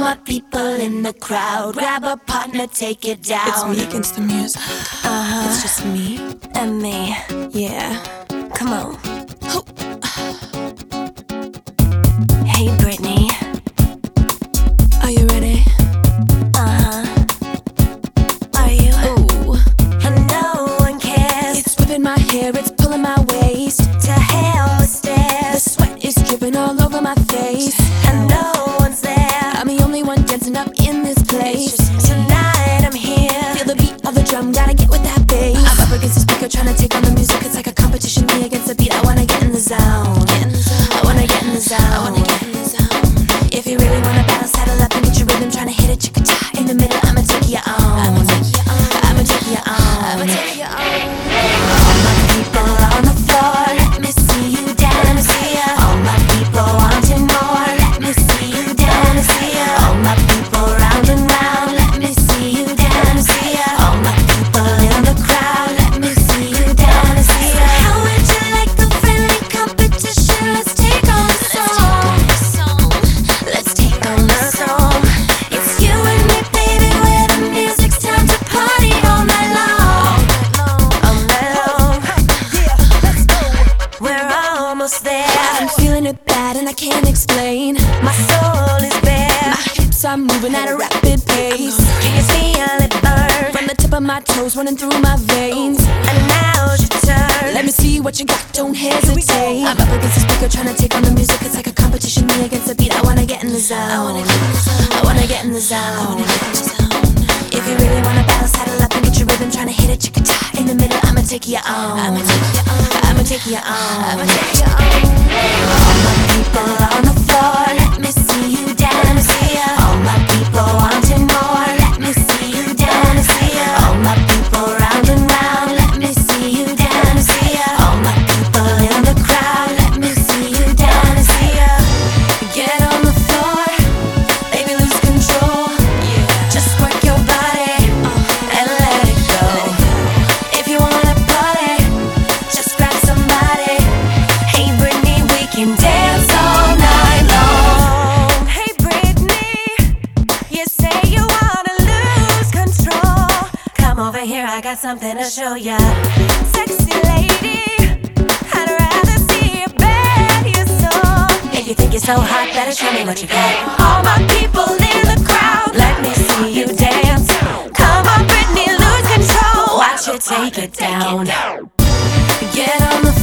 my people in the crowd, grab a partner, take it down. It's me against the music. It's just me And me. Yeah. Come on. Oh. Hey Britney. Are you ready? Are you? Ooh. And no one cares. It's whipping my hair, it's pulling my waist. To hell with The stairs. sweat is dripping all over my face. And no one's there. I'm the only one dancing up in this place. Tonight I'm here. Feel the beat of the drum, gotta get with that bass. I'm up against the speaker, trying to take on the music. It's like a competition, me against the beat. I wanna get in the zone. I wanna get in the zone. If you really wanna battle, saddle up and get your rhythm. Trying to hit it, chicka-cha. In the middle, I'ma take you on. I'ma take you on. All my people on the floor, let me see you dance. All my people wanting more, let me see you dance. All my people round and round, let me see you dance. All my people in the crowd, let me see you dance. How would you like a friendly competition? Let's take on the song. Let's take on the song. It's you and me, baby, where the music's time to party all night long. All night long. We're almost there. I'm feeling it bad and I can't explain. My soul is bare. My hips are moving at a rapid pace. Can you feel it burn? From the tip of my toes running through my veins. And now's your turn. Let me see what you got, don't hesitate. I'm up against the speaker trying to take on the music. It's like a competition, me against the beat. I wanna get in the zone. I wanna get in the zone. If you really wanna battle, saddle up and get your rhythm. Trying to hit it, chicka-cha. In the middle, I'ma take you on. I'ma take you on. All my people on the floor, let me see you dance. All my people wanting more, let me see you dance. All my people round and round, let me see you dance. All my people in the crowd, let me see you dance. Get on the floor, baby, lose control. Just work your body and let it go. If you wanna party, just grab somebody. Hey Britney, we can dance all night long. Hey Britney, you say you wanna lose control. Come over here, I got something to show ya. Sexy lady, I'd rather see you bend your soul. If you think you're so hot, better show me what you got. All my people in the crowd, let me see you dance. Come on Britney, lose control. Watch it, take it down. Get on the